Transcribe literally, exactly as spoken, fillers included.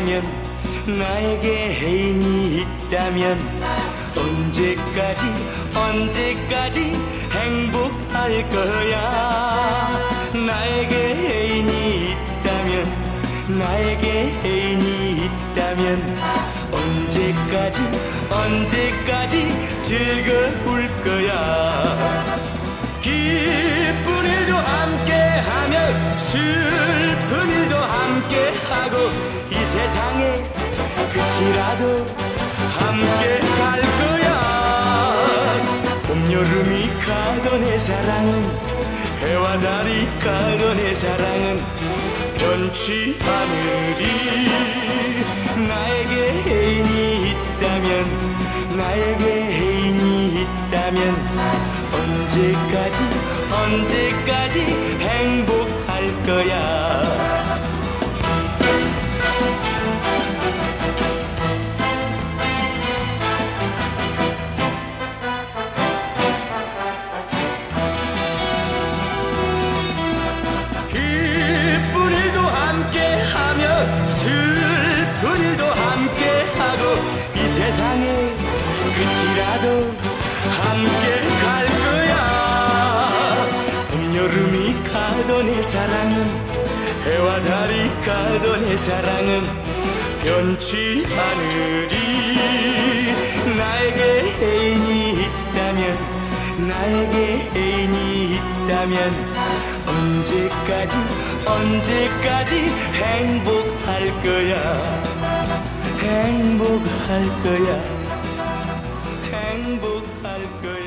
있다면 나에게 애인이 있다면 언제까지 언제까지 행복할 거야. 나에게 애인이 있다면 나에게 애인이 있다면 언제까지 언제까지 즐거울 거야. 기쁜 일도 함께하며 슬픈 일도 함께하고 이 세상에 끝이라도 함께 갈 거야. 봄 여름이 가던 내 사랑은 해와 달이 가던 내 사랑은 변치 않으리. 나에게 애인이 있다면 나에게 애인이 있다면 언제까지 언제까지 행복할 거야. 기쁜 일도 함께하며 슬픈 일도 함께하고 이 세상의 끝이라도 함께 갈 거야. 봄 여름이 가던 내 사랑은 해와 달이 가던 내 사랑은 변치 않으리. 나에게 애인이 있다면 나에게 애인이 있다면 언제까지 언제까지 행복할 거야. 행복할 거야. 행복할 거야.